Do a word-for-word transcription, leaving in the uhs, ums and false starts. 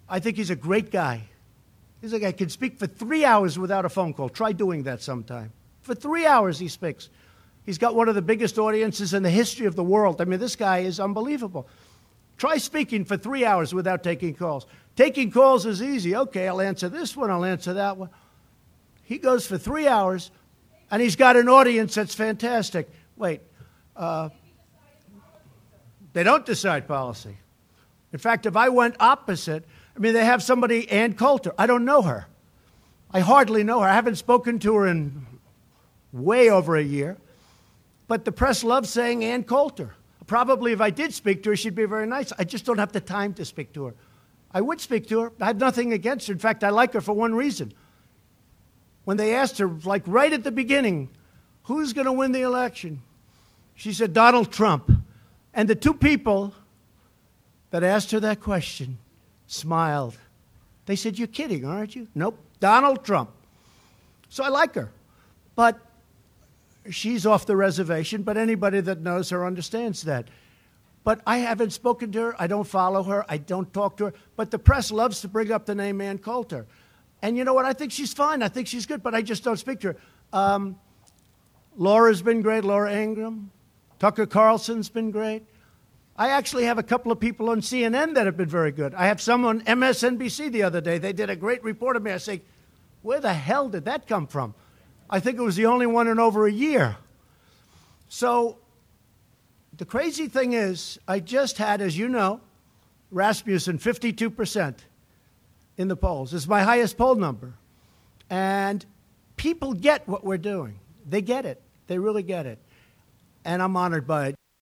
I think he's a great guy. He's a guy who can speak for three hours without a phone call. Try doing that sometime. For three hours he speaks. He's got one of the biggest audiences in the history of the world. I mean, this guy is unbelievable. Try speaking for three hours without taking calls. Taking calls is easy. Okay, I'll answer this one, I'll answer that one. He goes for three hours, and he's got an audience that's fantastic. Wait, uh, they don't decide policy. In fact, if I went opposite, I mean, they have somebody, Ann Coulter. I don't know her. I hardly know her. I haven't spoken to her in way over a year. But the press loves saying Ann Coulter. Probably if I did speak to her, she'd be very nice. I just don't have the time to speak to her. I would speak to her. I have nothing against her. In fact, I like her for one reason. When they asked her, like right at the beginning, who's going to win the election? She said, Donald Trump. And the two people that asked her that question smiled. They said, you're kidding, aren't you? Nope, Donald Trump. So I like her. But she's off the reservation, but anybody that knows her understands that. But I haven't spoken to her. I don't follow her. I don't talk to her. But the press loves to bring up the name Ann Coulter. And you know what? I think she's fine. I think she's good, but I just don't speak to her. Um, Laura's been great, Laura Ingraham. Tucker Carlson's been great. I actually have a couple of people on C N N that have been very good. I have some on M S N B C the other day. They did a great report of me. I say, where the hell did that come from? I think it was the only one in over a year. So the crazy thing is, I just had, as you know, Rasmussen, fifty-two percent in the polls. It's my highest poll number. And people get what we're doing. They get it. They really get it. And I'm honored by it.